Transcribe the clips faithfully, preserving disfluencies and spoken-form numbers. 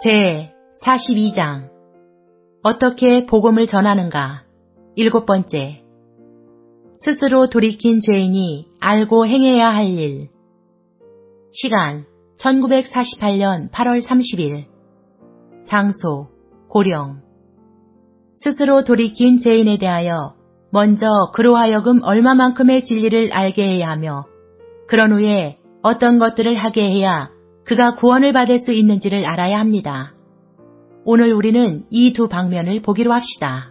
제사십이 장 어떻게 복음을 전하는가? 일곱 번째. 스스로 돌이킨 죄인이 알고 행해야 할 일. 시간 천구백사십팔 년 팔월 삼십일. 장소 고령. 스스로 돌이킨 죄인에 대하여 먼저 그로 하여금 얼마만큼의 진리를 알게 해야 하며 그런 후에 어떤 것들을 하게 해야 그가 구원을 받을 수 있는지를 알아야 합니다. 오늘 우리는 이 두 방면을 보기로 합시다.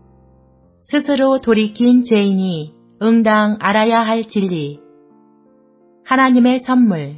스스로 돌이킨 죄인이 응당 알아야 할 진리. 하나님의 선물.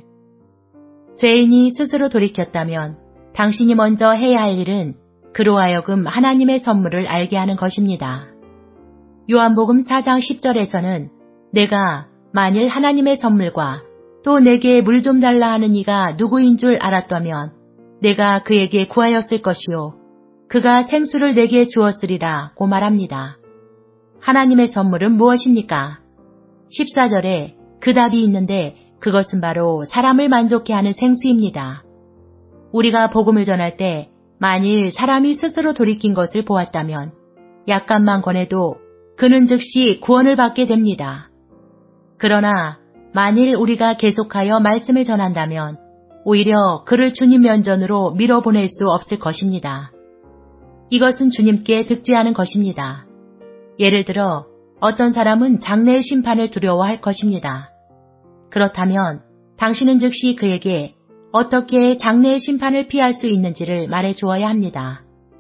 죄인이 스스로 돌이켰다면 당신이 먼저 해야 할 일은 그로 하여금 하나님의 선물을 알게 하는 것입니다. 요한복음 사 장 십 절에서는 내가 만일 하나님의 선물과 또 내게 물 좀 달라 하는 이가 누구인 줄 알았다면 내가 그에게 구하였을 것이요 그가 생수를 내게 주었으리라 고 말합니다. 하나님의 선물은 무엇입니까? 십사 절에 그 답이 있는데 그것은 바로 사람을 만족케 하는 생수입니다. 우리가 복음을 전할 때 만일 사람이 스스로 돌이킨 것을 보았다면 약간만 권해도 그는 즉시 구원을 받게 됩니다. 그러나 만일 우리가 계속하여 말씀을 전한다면 오히려 그를 주님 면전으로 밀어보낼 수 없을 것입니다. 이것은 주님께 득지하는 것입니다. 예를 들어 어떤 사람은 장래의 심판을 두려워할 것입니다. 그렇다면 당신은 즉시 그에게 어떻게 장래의 심판을 피할 수 있는지를 말해 주어야 합니다.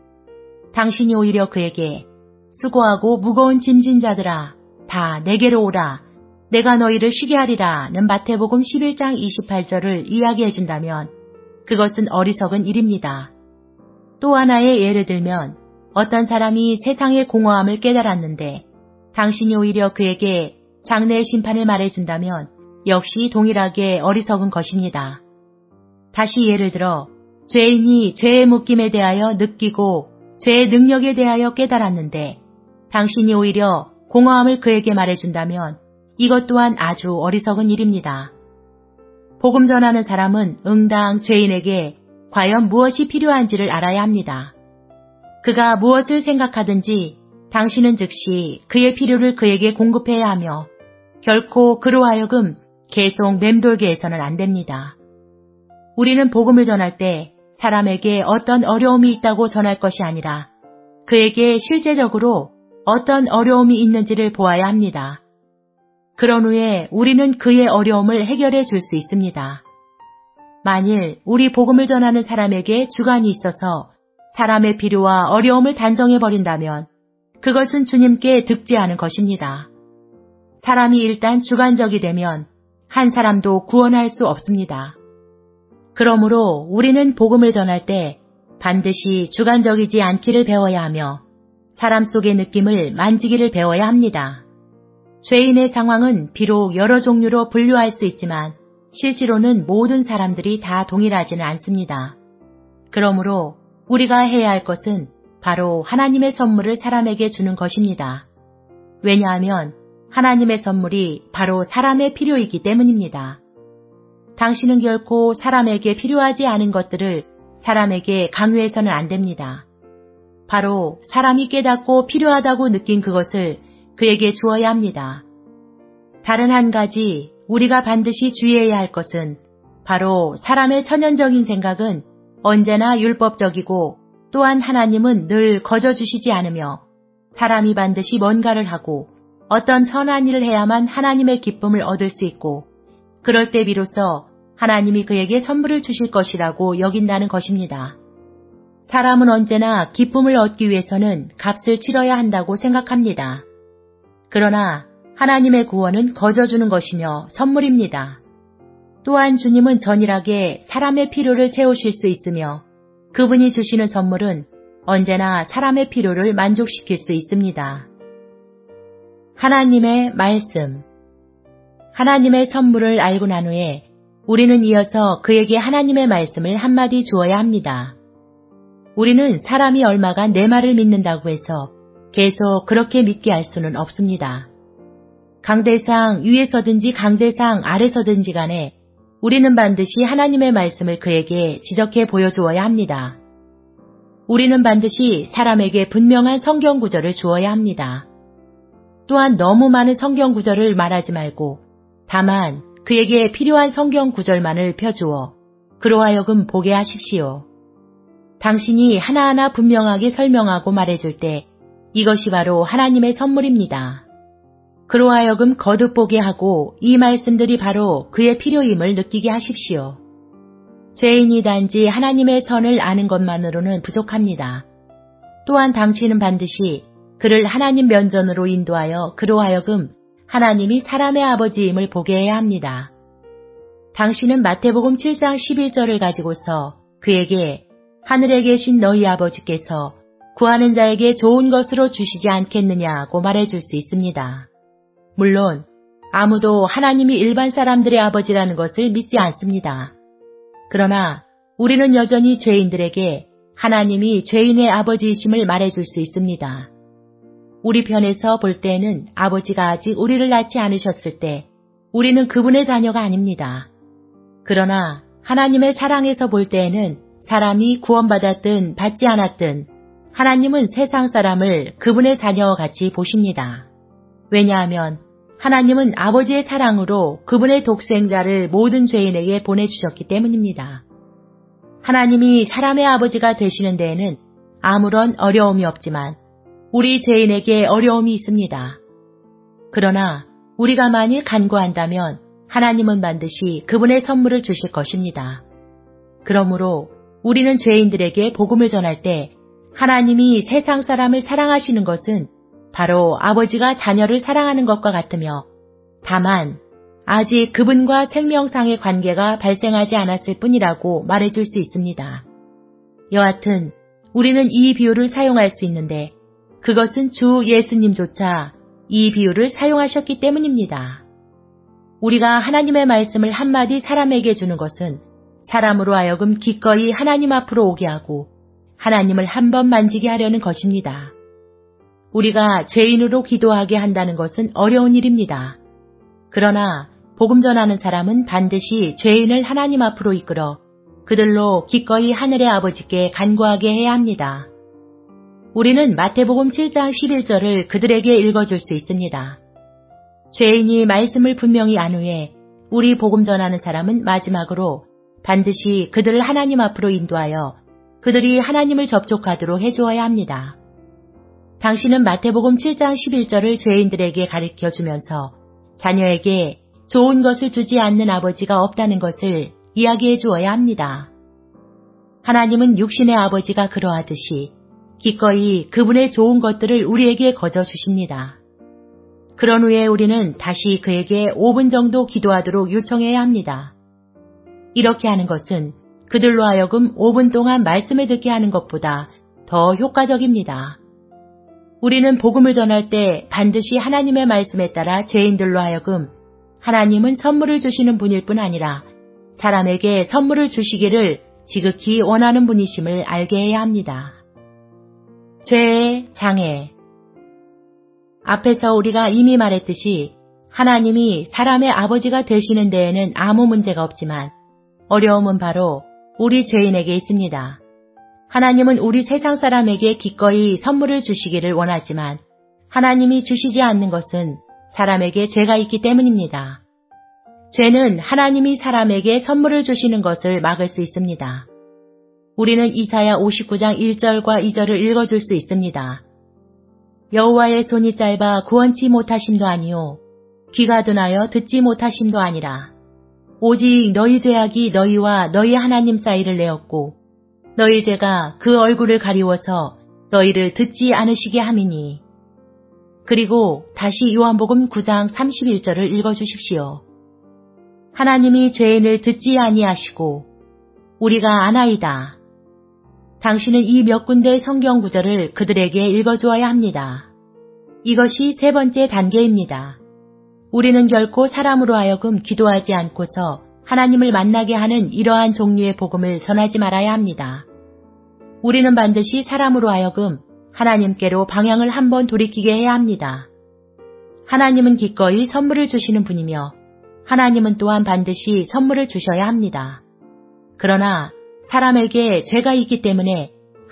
당신이 오히려 그에게 수고하고 무거운 짐진 자들아 다 내게로 오라 내가 너희를 쉬게 하리라는 마태복음 십일 장 이십팔 절을 이야기해 준다면 그것은 어리석은 일입니다. 또 하나의 예를 들면 어떤 사람이 세상의 공허함을 깨달았는데 당신이 오히려 그에게 장래의 심판을 말해준다면 역시 동일하게 어리석은 것입니다. 다시 예를 들어 죄인이 죄의 묶임에 대하여 느끼고 죄의 능력에 대하여 깨달았는데 당신이 오히려 공허함을 그에게 말해준다면 이것 또한 아주 어리석은 일입니다. 복음 전하는 사람은 응당 죄인에게 과연 무엇이 필요한지를 알아야 합니다. 그가 무엇을 생각하든지 당신은 즉시 그의 필요를 그에게 공급해야 하며 결코 그로 하여금 계속 맴돌게 해서는 안 됩니다. 우리는 복음을 전할 때 사람에게 어떤 어려움이 있다고 전할 것이 아니라 그에게 실제적으로 어떤 어려움이 있는지를 보아야 합니다. 그런 후에 우리는 그의 어려움을 해결해 줄 수 있습니다. 만일 우리 복음을 전하는 사람에게 주관이 있어서 사람의 필요와 어려움을 단정해버린다면 그것은 주님께 득지하는 것입니다. 사람이 일단 주관적이 되면 한 사람도 구원할 수 없습니다. 그러므로 우리는 복음을 전할 때 반드시 주관적이지 않기를 배워야 하며 사람 속의 느낌을 만지기를 배워야 합니다. 죄인의 상황은 비록 여러 종류로 분류할 수 있지만 실제로는 모든 사람들이 다 동일하지는 않습니다. 그러므로 우리가 해야 할 것은 바로 하나님의 선물을 사람에게 주는 것입니다. 왜냐하면 하나님의 선물이 바로 사람의 필요이기 때문입니다. 당신은 결코 사람에게 필요하지 않은 것들을 사람에게 강요해서는 안 됩니다. 바로 사람이 깨닫고 필요하다고 느낀 그것을 그에게 주어야 합니다. 다른 한 가지 우리가 반드시 주의해야 할 것은 바로 사람의 천연적인 생각은 언제나 율법적이고 또한 하나님은 늘 거저주시지 않으며 사람이 반드시 뭔가를 하고 어떤 선한 일을 해야만 하나님의 기쁨을 얻을 수 있고 그럴 때 비로소 하나님이 그에게 선물을 주실 것이라고 여긴다는 것입니다. 사람은 언제나 기쁨을 얻기 위해서는 값을 치러야 한다고 생각합니다. 그러나 하나님의 구원은 거저주는 것이며 선물입니다. 또한 주님은 전일하게 사람의 필요를 채우실 수 있으며 그분이 주시는 선물은 언제나 사람의 필요를 만족시킬 수 있습니다. 하나님의 말씀. 하나님의 선물을 알고 난 후에 우리는 이어서 그에게 하나님의 말씀을 한마디 주어야 합니다. 우리는 사람이 얼마간 내 말을 믿는다고 해서 계속 그렇게 믿게 할 수는 없습니다. 강대상 위에서든지 강대상 아래서든지 간에 우리는 반드시 하나님의 말씀을 그에게 지적해 보여주어야 합니다. 우리는 반드시 사람에게 분명한 성경 구절을 주어야 합니다. 또한 너무 많은 성경 구절을 말하지 말고 다만 그에게 필요한 성경 구절만을 펴주어 그로 하여금 보게 하십시오. 당신이 하나하나 분명하게 설명하고 말해줄 때 이것이 바로 하나님의 선물입니다. 그로 하여금 거듭 보게 하고 이 말씀들이 바로 그의 필요임을 느끼게 하십시오. 죄인이 단지 하나님의 선을 아는 것만으로는 부족합니다. 또한 당신은 반드시 그를 하나님 면전으로 인도하여 그로 하여금 하나님이 사람의 아버지임을 보게 해야 합니다. 당신은 마태복음 칠 장 십일 절을 가지고서 그에게 하늘에 계신 너희 아버지께서 구하는 자에게 좋은 것으로 주시지 않겠느냐고 말해줄 수 있습니다. 물론 아무도 하나님이 일반 사람들의 아버지라는 것을 믿지 않습니다. 그러나 우리는 여전히 죄인들에게 하나님이 죄인의 아버지이심을 말해줄 수 있습니다. 우리 편에서 볼 때에는 아버지가 아직 우리를 낳지 않으셨을 때 우리는 그분의 자녀가 아닙니다. 그러나 하나님의 사랑에서 볼 때에는 사람이 구원받았든 받지 않았든 하나님은 세상 사람을 그분의 자녀와 같이 보십니다. 왜냐하면 하나님은 아버지의 사랑으로 그분의 독생자를 모든 죄인에게 보내주셨기 때문입니다. 하나님이 사람의 아버지가 되시는 데에는 아무런 어려움이 없지만 우리 죄인에게 어려움이 있습니다. 그러나 우리가 만일 간구한다면 하나님은 반드시 그분의 선물을 주실 것입니다. 그러므로 우리는 죄인들에게 복음을 전할 때 하나님이 세상 사람을 사랑하시는 것은 바로 아버지가 자녀를 사랑하는 것과 같으며 다만 아직 그분과 생명상의 관계가 발생하지 않았을 뿐이라고 말해줄 수 있습니다. 여하튼 우리는 이 비유를 사용할 수 있는데 그것은 주 예수님조차 이 비유를 사용하셨기 때문입니다. 우리가 하나님의 말씀을 한마디 사람에게 주는 것은 사람으로 하여금 기꺼이 하나님 앞으로 오게 하고 하나님을 한 번 만지게 하려는 것입니다. 우리가 죄인으로 기도하게 한다는 것은 어려운 일입니다. 그러나 복음 전하는 사람은 반드시 죄인을 하나님 앞으로 이끌어 그들로 기꺼이 하늘의 아버지께 간구하게 해야 합니다. 우리는 마태복음 칠 장 십일 절을 그들에게 읽어줄 수 있습니다. 죄인이 말씀을 분명히 안 후에 우리 복음 전하는 사람은 마지막으로 반드시 그들을 하나님 앞으로 인도하여 그들이 하나님을 접촉하도록 해주어야 합니다. 당신은 마태복음 칠 장 십일 절을 죄인들에게 가르쳐 주면서 자녀에게 좋은 것을 주지 않는 아버지가 없다는 것을 이야기해 주어야 합니다. 하나님은 육신의 아버지가 그러하듯이 기꺼이 그분의 좋은 것들을 우리에게 거저 주십니다. 그런 후에 우리는 다시 그에게 오 분 정도 기도하도록 요청해야 합니다. 이렇게 하는 것은 그들로 하여금 오 분 동안 말씀을 듣게 하는 것보다 더 효과적입니다. 우리는 복음을 전할 때 반드시 하나님의 말씀에 따라 죄인들로 하여금 하나님은 선물을 주시는 분일 뿐 아니라 사람에게 선물을 주시기를 지극히 원하는 분이심을 알게 해야 합니다. 죄의 장애. 앞에서 우리가 이미 말했듯이 하나님이 사람의 아버지가 되시는 데에는 아무 문제가 없지만 어려움은 바로 우리 죄인에게 있습니다. 하나님은 우리 세상 사람에게 기꺼이 선물을 주시기를 원하지만 하나님이 주시지 않는 것은 사람에게 죄가 있기 때문입니다. 죄는 하나님이 사람에게 선물을 주시는 것을 막을 수 있습니다. 우리는 이사야 오십구 장 일 절과 이 절을 읽어줄 수 있습니다. 여호와의 손이 짧아 구원치 못하심도 아니요 귀가 둔하여 듣지 못하심도 아니라 오직 너희 죄악이 너희와 너희 하나님 사이를 내었고 너희 죄가 그 얼굴을 가리워서 너희를 듣지 않으시게 함이니. 그리고 다시 요한복음 구 장 삼십일 절을 읽어주십시오. 하나님이 죄인을 듣지 아니하시고 우리가 아나이다. 당신은 이 몇 군데의 성경 구절을 그들에게 읽어주어야 합니다. 이것이 세 번째 단계입니다. 우리는 결코 사람으로 하여금 기도하지 않고서 하나님을 만나게 하는 이러한 종류의 복음을 전하지 말아야 합니다. 우리는 반드시 사람으로 하여금 하나님께로 방향을 한번 돌이키게 해야 합니다. 하나님은 기꺼이 선물을 주시는 분이며 하나님은 또한 반드시 선물을 주셔야 합니다. 그러나 사람에게 죄가 있기 때문에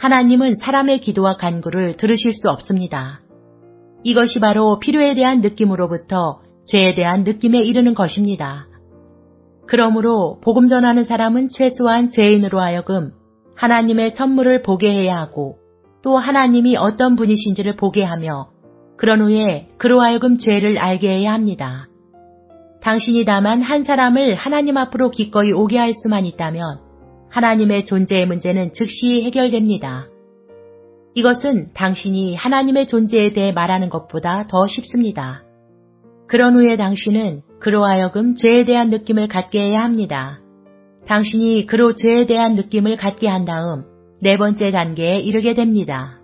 하나님은 사람의 기도와 간구를 들으실 수 없습니다. 이것이 바로 필요에 대한 느낌으로부터 죄에 대한 느낌에 이르는 것입니다. 그러므로 복음 전하는 사람은 최소한 죄인으로 하여금 하나님의 선물을 보게 해야 하고 또 하나님이 어떤 분이신지를 보게 하며 그런 후에 그로 하여금 죄를 알게 해야 합니다. 당신이 다만 한 사람을 하나님 앞으로 기꺼이 오게 할 수만 있다면 하나님의 존재의 문제는 즉시 해결됩니다. 이것은 당신이 하나님의 존재에 대해 말하는 것보다 더 쉽습니다. 그런 후에 당신은 그로 하여금 죄에 대한 느낌을 갖게 해야 합니다. 당신이 그로 죄에 대한 느낌을 갖게 한 다음 네 번째 단계에 이르게 됩니다.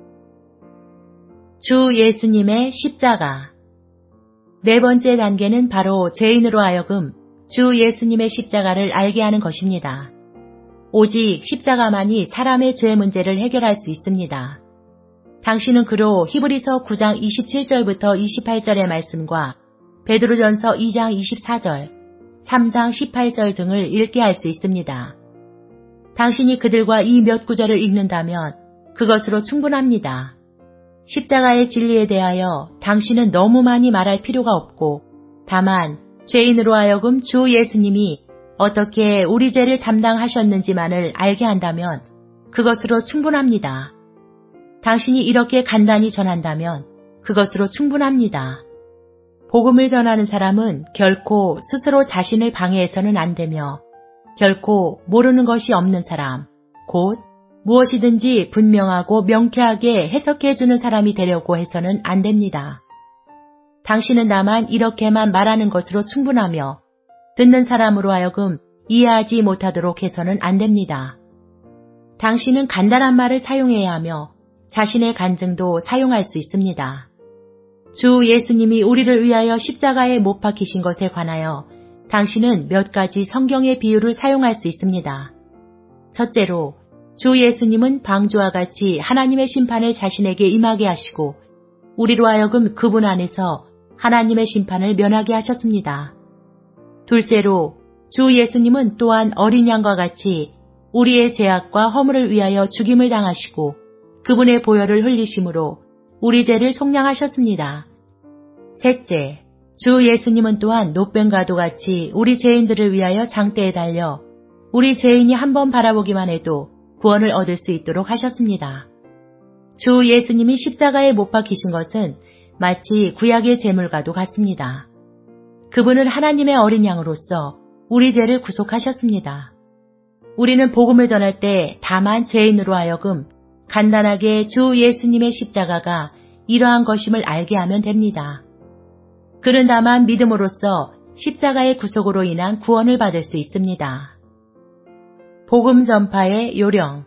주 예수님의 십자가. 네 번째 단계는 바로 죄인으로 하여금 주 예수님의 십자가를 알게 하는 것입니다. 오직 십자가만이 사람의 죄 문제를 해결할 수 있습니다. 당신은 그로 히브리서 구 장 이십칠 절부터 이십팔 절의 말씀과 베드로전서 이 장 이십사 절, 삼 장 십팔 절 등을 읽게 할 수 있습니다. 당신이 그들과 이 몇 구절을 읽는다면 그것으로 충분합니다. 십자가의 진리에 대하여 당신은 너무 많이 말할 필요가 없고 다만 죄인으로 하여금 주 예수님이 어떻게 우리 죄를 담당하셨는지만을 알게 한다면 그것으로 충분합니다. 당신이 이렇게 간단히 전한다면 그것으로 충분합니다. 복음을 전하는 사람은 결코 스스로 자신을 방해해서는 안 되며 결코 모르는 것이 없는 사람, 곧 무엇이든지 분명하고 명쾌하게 해석해주는 사람이 되려고 해서는 안 됩니다. 당신은 다만 이렇게만 말하는 것으로 충분하며 듣는 사람으로 하여금 이해하지 못하도록 해서는 안 됩니다. 당신은 간단한 말을 사용해야 하며 자신의 간증도 사용할 수 있습니다. 주 예수님이 우리를 위하여 십자가에 못 박히신 것에 관하여 당신은 몇 가지 성경의 비유를 사용할 수 있습니다. 첫째로 주 예수님은 방주와 같이 하나님의 심판을 자신에게 임하게 하시고 우리로 하여금 그분 안에서 하나님의 심판을 면하게 하셨습니다. 둘째로 주 예수님은 또한 어린 양과 같이 우리의 죄악과 허물을 위하여 죽임을 당하시고 그분의 보혈을 흘리심으로 우리 죄를 속량하셨습니다. 셋째, 주 예수님은 또한 노뱀과도 같이 우리 죄인들을 위하여 장대에 달려 우리 죄인이 한번 바라보기만 해도 구원을 얻을 수 있도록 하셨습니다. 주 예수님이 십자가에 못 박히신 것은 마치 구약의 제물과도 같습니다. 그분은 하나님의 어린 양으로서 우리 죄를 구속하셨습니다. 우리는 복음을 전할 때 다만 죄인으로 하여금 간단하게 주 예수님의 십자가가 이러한 것임을 알게 하면 됩니다. 그는 다만 믿음으로써 십자가의 구속으로 인한 구원을 받을 수 있습니다. 복음 전파의 요령.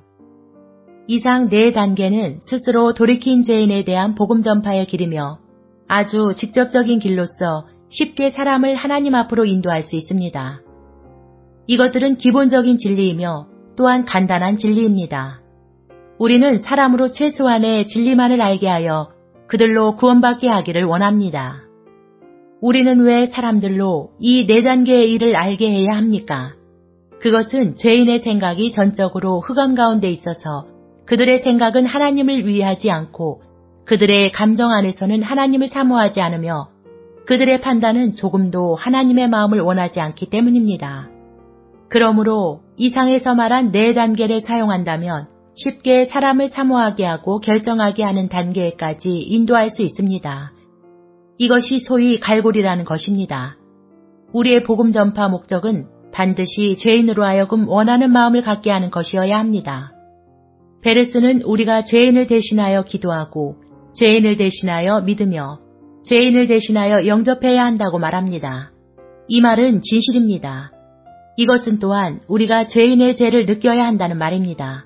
이상 네 단계는 스스로 돌이킨 죄인에 대한 복음 전파의 길이며 아주 직접적인 길로서 쉽게 사람을 하나님 앞으로 인도할 수 있습니다. 이것들은 기본적인 진리이며 또한 간단한 진리입니다. 우리는 사람으로 최소한의 진리만을 알게 하여 그들로 구원받게 하기를 원합니다. 우리는 왜 사람들로 이 네 단계의 일을 알게 해야 합니까? 그것은 죄인의 생각이 전적으로 흑암 가운데 있어서 그들의 생각은 하나님을 위하지 않고 그들의 감정 안에서는 하나님을 사모하지 않으며 그들의 판단은 조금도 하나님의 마음을 원하지 않기 때문입니다. 그러므로 이상에서 말한 네 단계를 사용한다면 쉽게 사람을 사모하게 하고 결정하게 하는 단계까지 인도할 수 있습니다. 이것이 소위 갈고리라는 것입니다. 우리의 복음 전파 목적은 반드시 죄인으로 하여금 원하는 마음을 갖게 하는 것이어야 합니다. 베르스는 우리가 죄인을 대신하여 기도하고 죄인을 대신하여 믿으며 죄인을 대신하여 영접해야 한다고 말합니다. 이 말은 진실입니다. 이것은 또한 우리가 죄인의 죄를 느껴야 한다는 말입니다.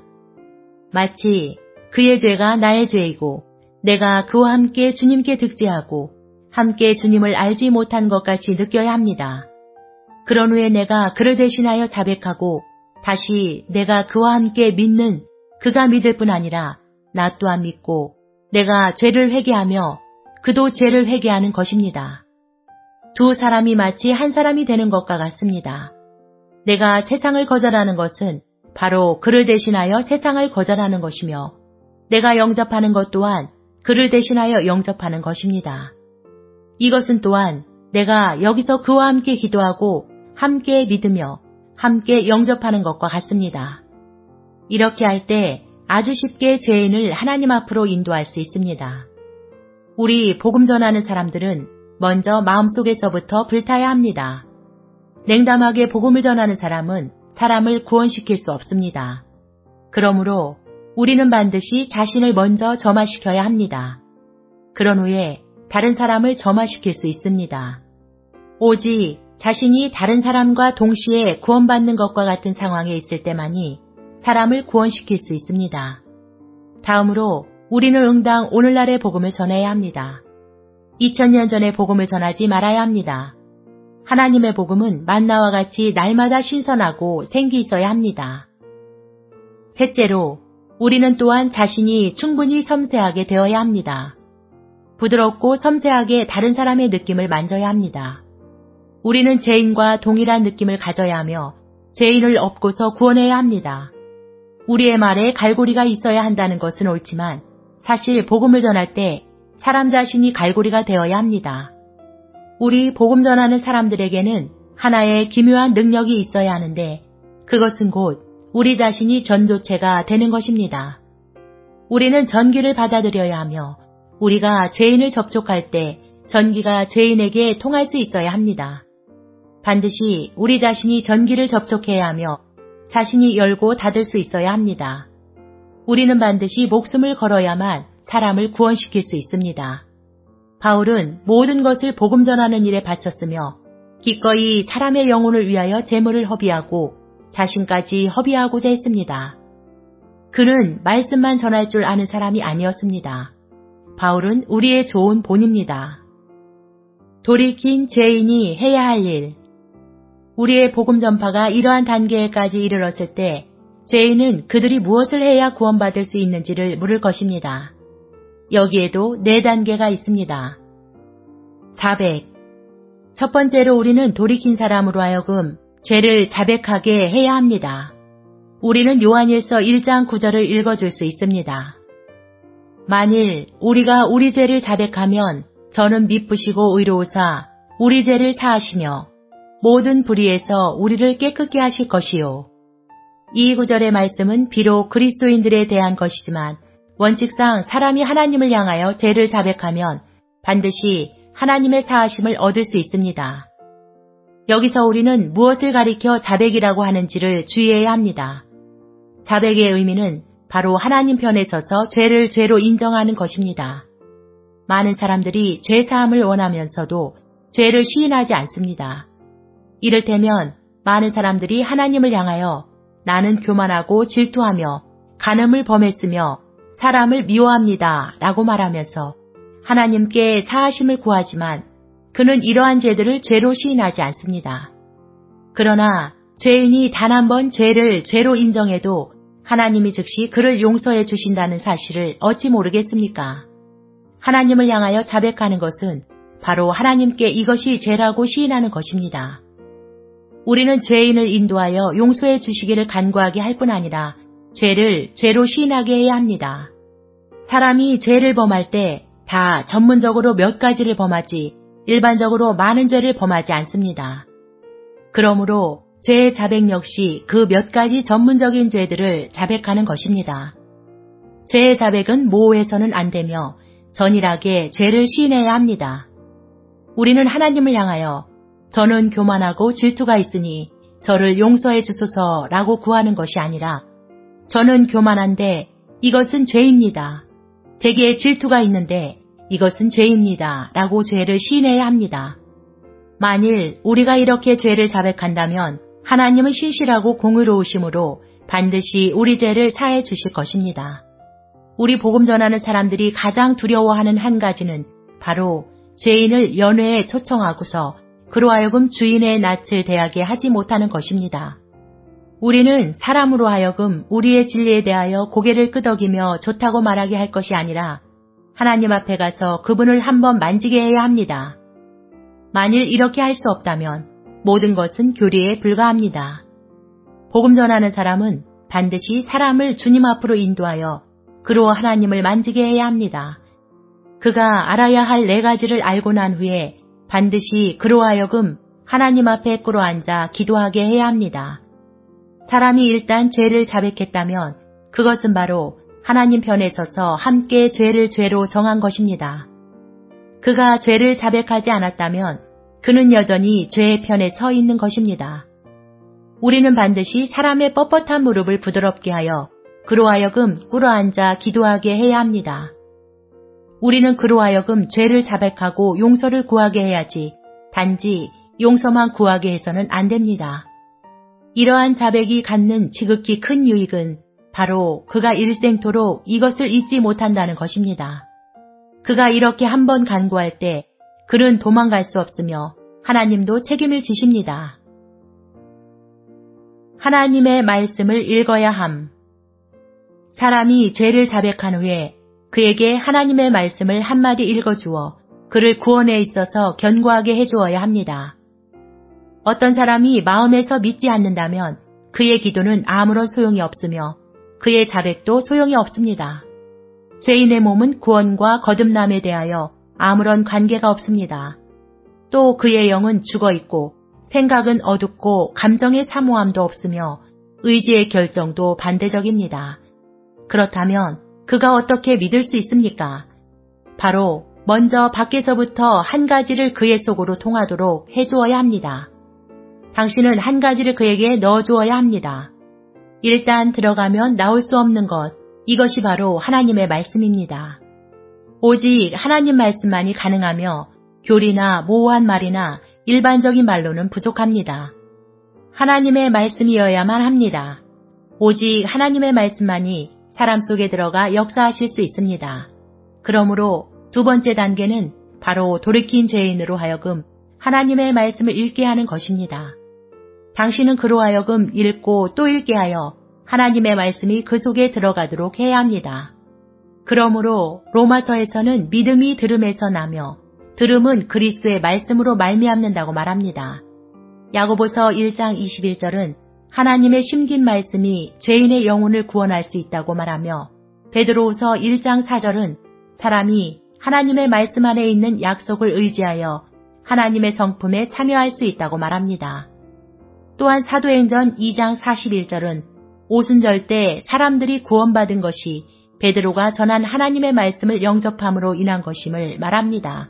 마치 그의 죄가 나의 죄이고 내가 그와 함께 주님께 득죄하고 함께 주님을 알지 못한 것 같이 느껴야 합니다. 그런 후에 내가 그를 대신하여 자백하고 다시 내가 그와 함께 믿는 그가 믿을 뿐 아니라 나 또한 믿고 내가 죄를 회개하며 그도 죄를 회개하는 것입니다. 두 사람이 마치 한 사람이 되는 것과 같습니다. 내가 세상을 거절하는 것은 바로 그를 대신하여 세상을 거절하는 것이며 내가 영접하는 것 또한 그를 대신하여 영접하는 것입니다. 이것은 또한 내가 여기서 그와 함께 기도하고 함께 믿으며 함께 영접하는 것과 같습니다. 이렇게 할 때 아주 쉽게 죄인을 하나님 앞으로 인도할 수 있습니다. 우리 복음 전하는 사람들은 먼저 마음속에서부터 불타야 합니다. 냉담하게 복음을 전하는 사람은 사람을 구원시킬 수 없습니다. 그러므로 우리는 반드시 자신을 먼저 점화시켜야 합니다. 그런 후에 다른 사람을 점화시킬 수 있습니다. 오직 자신이 다른 사람과 동시에 구원받는 것과 같은 상황에 있을 때만이 사람을 구원시킬 수 있습니다. 다음으로 우리는 응당 오늘날의 복음을 전해야 합니다. 이천 년 전의 복음을 전하지 말아야 합니다. 하나님의 복음은 만나와 같이 날마다 신선하고 생기 있어야 합니다. 셋째로 우리는 또한 자신이 충분히 섬세하게 되어야 합니다. 부드럽고 섬세하게 다른 사람의 느낌을 만져야 합니다. 우리는 죄인과 동일한 느낌을 가져야 하며 죄인을 업고서 구원해야 합니다. 우리의 말에 갈고리가 있어야 한다는 것은 옳지만 사실 복음을 전할 때 사람 자신이 갈고리가 되어야 합니다. 우리 복음 전하는 사람들에게는 하나의 기묘한 능력이 있어야 하는데 그것은 곧 우리 자신이 전도체가 되는 것입니다. 우리는 전기를 받아들여야 하며 우리가 죄인을 접촉할 때 전기가 죄인에게 통할 수 있어야 합니다. 반드시 우리 자신이 전기를 접촉해야 하며 자신이 열고 닫을 수 있어야 합니다. 우리는 반드시 목숨을 걸어야만 사람을 구원시킬 수 있습니다. 바울은 모든 것을 복음 전하는 일에 바쳤으며 기꺼이 사람의 영혼을 위하여 재물을 허비하고 자신까지 허비하고자 했습니다. 그는 말씀만 전할 줄 아는 사람이 아니었습니다. 바울은 우리의 좋은 본입니다. 돌이킨 죄인이 해야 할 일. 우리의 복음 전파가 이러한 단계까지 이르렀을 때 죄인은 그들이 무엇을 해야 구원받을 수 있는지를 물을 것입니다. 여기에도 네 단계가 있습니다. 자백. 첫 번째로 우리는 돌이킨 사람으로 하여금 죄를 자백하게 해야 합니다. 우리는 요한일서 일 장 구 절을 읽어줄 수 있습니다. 만일 우리가 우리 죄를 자백하면 저는 미쁘시고 의로우사 우리 죄를 사하시며 모든 불의에서 우리를 깨끗게 하실 것이요. 이 구절의 말씀은 비록 그리스도인들에 대한 것이지만 원칙상 사람이 하나님을 향하여 죄를 자백하면 반드시 하나님의 사하심을 얻을 수 있습니다. 여기서 우리는 무엇을 가리켜 자백이라고 하는지를 주의해야 합니다. 자백의 의미는 바로 하나님 편에 서서 죄를 죄로 인정하는 것입니다. 많은 사람들이 죄사함을 원하면서도 죄를 시인하지 않습니다. 이를테면 많은 사람들이 하나님을 향하여 나는 교만하고 질투하며 간음을 범했으며 사람을 미워합니다 라고 말하면서 하나님께 사하심을 구하지만 그는 이러한 죄들을 죄로 시인하지 않습니다. 그러나 죄인이 단 한 번 죄를 죄로 인정해도 하나님이 즉시 그를 용서해 주신다는 사실을 어찌 모르겠습니까? 하나님을 향하여 자백하는 것은 바로 하나님께 이것이 죄라고 시인하는 것입니다. 우리는 죄인을 인도하여 용서해 주시기를 간구하게 할 뿐 아니라 죄를 죄로 시인하게 해야 합니다. 사람이 죄를 범할 때 다 전문적으로 몇 가지를 범하지 일반적으로 많은 죄를 범하지 않습니다. 그러므로 죄의 자백 역시 그 몇 가지 전문적인 죄들을 자백하는 것입니다. 죄의 자백은 모호해서는 안 되며 전일하게 죄를 시인해야 합니다. 우리는 하나님을 향하여 저는 교만하고 질투가 있으니 저를 용서해 주소서라고 구하는 것이 아니라 저는 교만한데 이것은 죄입니다. 제게 질투가 있는데 이것은 죄입니다. 라고 죄를 시인해야 합니다. 만일 우리가 이렇게 죄를 자백한다면 하나님은 신실하고 공의로우심으로 반드시 우리 죄를 사해 주실 것입니다. 우리 복음 전하는 사람들이 가장 두려워하는 한 가지는 바로 죄인을 연회에 초청하고서 그로 하여금 주인의 낯을 대하게 하지 못하는 것입니다. 우리는 사람으로 하여금 우리의 진리에 대하여 고개를 끄덕이며 좋다고 말하게 할 것이 아니라 하나님 앞에 가서 그분을 한번 만지게 해야 합니다. 만일 이렇게 할 수 없다면 모든 것은 교리에 불과합니다. 복음 전하는 사람은 반드시 사람을 주님 앞으로 인도하여 그로 하나님을 만지게 해야 합니다. 그가 알아야 할 네 가지를 알고 난 후에 반드시 그로 하여금 하나님 앞에 꿇어앉아 기도하게 해야 합니다. 사람이 일단 죄를 자백했다면 그것은 바로 하나님 편에 서서 함께 죄를 죄로 정한 것입니다. 그가 죄를 자백하지 않았다면 그는 여전히 죄의 편에 서 있는 것입니다. 우리는 반드시 사람의 뻣뻣한 무릎을 부드럽게 하여 그로 하여금 꿇어앉아 기도하게 해야 합니다. 우리는 그로 하여금 죄를 자백하고 용서를 구하게 해야지 단지 용서만 구하게 해서는 안 됩니다. 이러한 자백이 갖는 지극히 큰 유익은 바로 그가 일생토록 이것을 잊지 못한다는 것입니다. 그가 이렇게 한 번 간구할 때 그는 도망갈 수 없으며 하나님도 책임을 지십니다. 하나님의 말씀을 읽어야 함. 사람이 죄를 자백한 후에 그에게 하나님의 말씀을 한마디 읽어주어 그를 구원에 있어서 견고하게 해주어야 합니다. 어떤 사람이 마음에서 믿지 않는다면 그의 기도는 아무런 소용이 없으며 그의 자백도 소용이 없습니다. 죄인의 몸은 구원과 거듭남에 대하여 아무런 관계가 없습니다. 또 그의 영은 죽어있고 생각은 어둡고 감정의 사모함도 없으며 의지의 결정도 반대적입니다. 그렇다면 그가 어떻게 믿을 수 있습니까? 바로 먼저 밖에서부터 한 가지를 그의 속으로 통하도록 해주어야 합니다. 당신은 한 가지를 그에게 넣어주어야 합니다. 일단 들어가면 나올 수 없는 것, 이것이 바로 하나님의 말씀입니다. 오직 하나님 말씀만이 가능하며 교리나 모호한 말이나 일반적인 말로는 부족합니다. 하나님의 말씀이어야만 합니다. 오직 하나님의 말씀만이 사람 속에 들어가 역사하실 수 있습니다. 그러므로 두 번째 단계는 바로 돌이킨 죄인으로 하여금 하나님의 말씀을 읽게 하는 것입니다. 당신은 그로 하여금 읽고 또 읽게 하여 하나님의 말씀이 그 속에 들어가도록 해야 합니다. 그러므로 로마서에서는 믿음이 들음에서 나며 들음은 그리스도의 말씀으로 말미암는다고 말합니다. 야고보서 일 장 이십일 절은 하나님의 심긴 말씀이 죄인의 영혼을 구원할 수 있다고 말하며 베드로후서 일 장 사 절은 사람이 하나님의 말씀 안에 있는 약속을 의지하여 하나님의 성품에 참여할 수 있다고 말합니다. 또한 사도행전 이 장 사십일 절은 오순절 때 사람들이 구원받은 것이 베드로가 전한 하나님의 말씀을 영접함으로 인한 것임을 말합니다.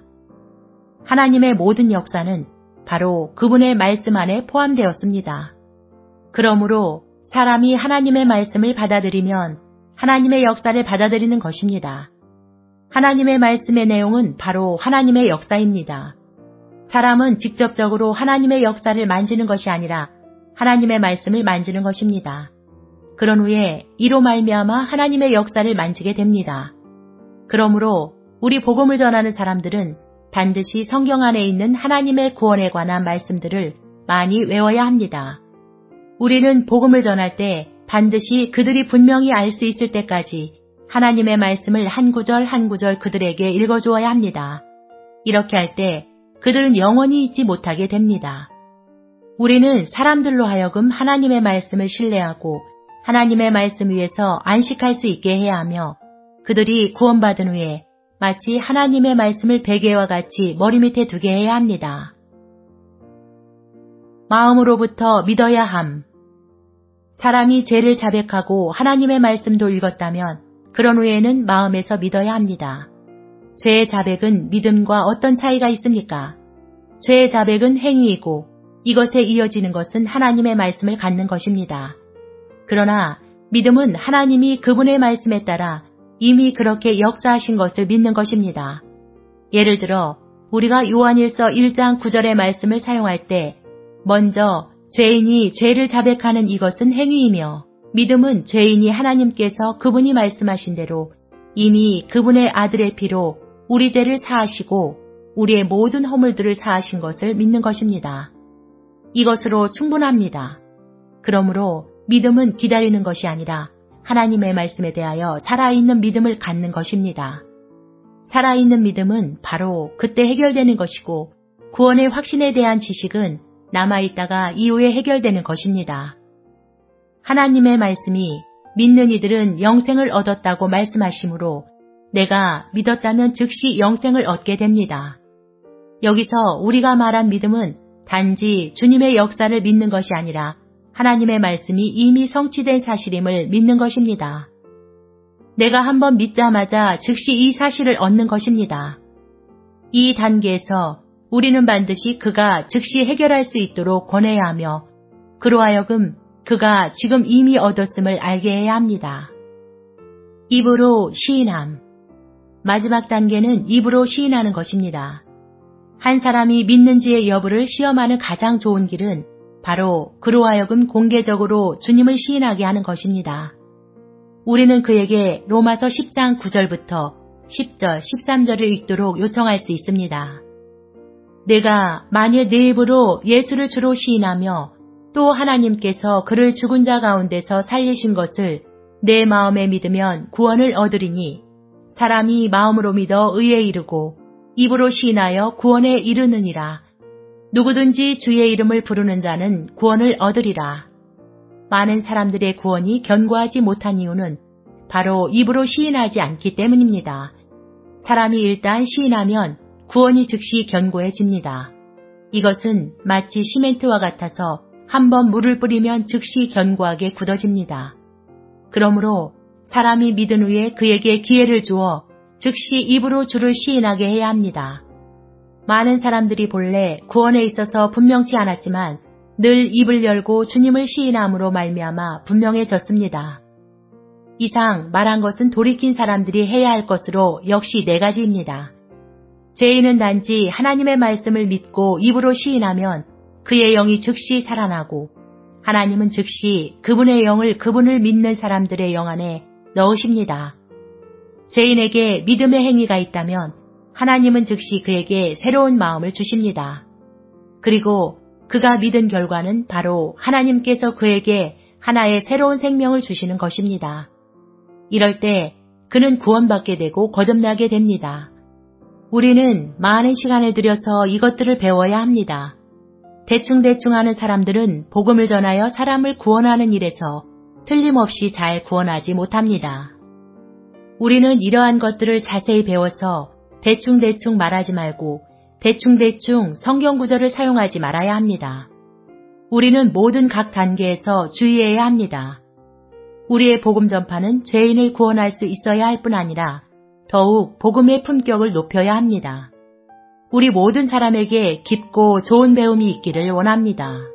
하나님의 모든 역사는 바로 그분의 말씀 안에 포함되었습니다. 그러므로 사람이 하나님의 말씀을 받아들이면 하나님의 역사를 받아들이는 것입니다. 하나님의 말씀의 내용은 바로 하나님의 역사입니다. 사람은 직접적으로 하나님의 역사를 만지는 것이 아니라 하나님의 말씀을 만지는 것입니다. 그런 후에 이로 말미암아 하나님의 역사를 만지게 됩니다. 그러므로 우리 복음을 전하는 사람들은 반드시 성경 안에 있는 하나님의 구원에 관한 말씀들을 많이 외워야 합니다. 우리는 복음을 전할 때 반드시 그들이 분명히 알 수 있을 때까지 하나님의 말씀을 한 구절 한 구절 그들에게 읽어주어야 합니다. 이렇게 할 때 그들은 영원히 잊지 못하게 됩니다. 우리는 사람들로 하여금 하나님의 말씀을 신뢰하고 하나님의 말씀 위에서 안식할 수 있게 해야 하며 그들이 구원받은 후에 마치 하나님의 말씀을 베개와 같이 머리 밑에 두게 해야 합니다. 마음으로부터 믿어야 함. 사람이 죄를 자백하고 하나님의 말씀도 읽었다면 그런 후에는 마음에서 믿어야 합니다. 죄의 자백은 믿음과 어떤 차이가 있습니까? 죄의 자백은 행위이고 이것에 이어지는 것은 하나님의 말씀을 갖는 것입니다. 그러나 믿음은 하나님이 그분의 말씀에 따라 이미 그렇게 역사하신 것을 믿는 것입니다. 예를 들어 우리가 요한일서 일 장 구 절의 말씀을 사용할 때 먼저 죄인이 죄를 자백하는 이것은 행위이며 믿음은 죄인이 하나님께서 그분이 말씀하신 대로 이미 그분의 아들의 피로 우리 죄를 사하시고 우리의 모든 허물들을 사하신 것을 믿는 것입니다. 이것으로 충분합니다. 그러므로 믿음은 기다리는 것이 아니라 하나님의 말씀에 대하여 살아있는 믿음을 갖는 것입니다. 살아있는 믿음은 바로 그때 해결되는 것이고 구원의 확신에 대한 지식은 남아있다가 이후에 해결되는 것입니다. 하나님의 말씀이 믿는 이들은 영생을 얻었다고 말씀하시므로 내가 믿었다면 즉시 영생을 얻게 됩니다. 여기서 우리가 말한 믿음은 단지 주님의 역사를 믿는 것이 아니라 하나님의 말씀이 이미 성취된 사실임을 믿는 것입니다. 내가 한번 믿자마자 즉시 이 사실을 얻는 것입니다. 이 단계에서 우리는 반드시 그가 즉시 해결할 수 있도록 권해야 하며 그로 하여금 그가 지금 이미 얻었음을 알게 해야 합니다. 입으로 시인함. 마지막 단계는 입으로 시인하는 것입니다. 한 사람이 믿는지의 여부를 시험하는 가장 좋은 길은 바로 그로 하여금 공개적으로 주님을 시인하게 하는 것입니다. 우리는 그에게 로마서 십 장 구 절부터 십 절, 십삼 절을 읽도록 요청할 수 있습니다. 내가 만일 내 입으로 예수를 주로 시인하며 또 하나님께서 그를 죽은 자 가운데서 살리신 것을 내 마음에 믿으면 구원을 얻으리니 사람이 마음으로 믿어 의에 이르고 입으로 시인하여 구원에 이르느니라. 누구든지 주의 이름을 부르는 자는 구원을 얻으리라. 많은 사람들의 구원이 견고하지 못한 이유는 바로 입으로 시인하지 않기 때문입니다. 사람이 일단 시인하면 구원이 즉시 견고해집니다. 이것은 마치 시멘트와 같아서 한번 물을 뿌리면 즉시 견고하게 굳어집니다. 그러므로 사람이 믿은 후에 그에게 기회를 주어 즉시 입으로 주를 시인하게 해야 합니다. 많은 사람들이 본래 구원에 있어서 분명치 않았지만 늘 입을 열고 주님을 시인함으로 말미암아 분명해졌습니다. 이상 말한 것은 돌이킨 사람들이 해야 할 것으로 역시 네 가지입니다. 죄인은 단지 하나님의 말씀을 믿고 입으로 시인하면 그의 영이 즉시 살아나고 하나님은 즉시 그분의 영을 그분을 믿는 사람들의 영 안에 넣으십니다. 죄인에게 믿음의 행위가 있다면 하나님은 즉시 그에게 새로운 마음을 주십니다. 그리고 그가 믿은 결과는 바로 하나님께서 그에게 하나의 새로운 생명을 주시는 것입니다. 이럴 때 그는 구원받게 되고 거듭나게 됩니다. 우리는 많은 시간을 들여서 이것들을 배워야 합니다. 대충대충 하는 사람들은 복음을 전하여 사람을 구원하는 일에서 틀림없이 잘 구원하지 못합니다. 우리는 이러한 것들을 자세히 배워서 대충대충 말하지 말고 대충대충 성경 구절을 사용하지 말아야 합니다. 우리는 모든 각 단계에서 주의해야 합니다. 우리의 복음 전파는 죄인을 구원할 수 있어야 할 뿐 아니라 더욱 복음의 품격을 높여야 합니다. 우리 모든 사람에게 깊고 좋은 배움이 있기를 원합니다.